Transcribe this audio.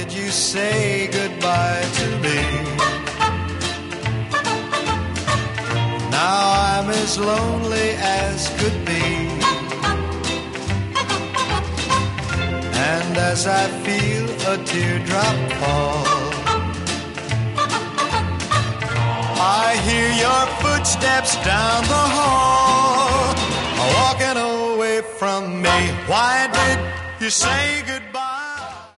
did you say goodbye to me? Now I'm as lonely as could be. And as I feel a teardrop fall, I hear your footsteps down the hall, walking away from me. Why did you say goodbye?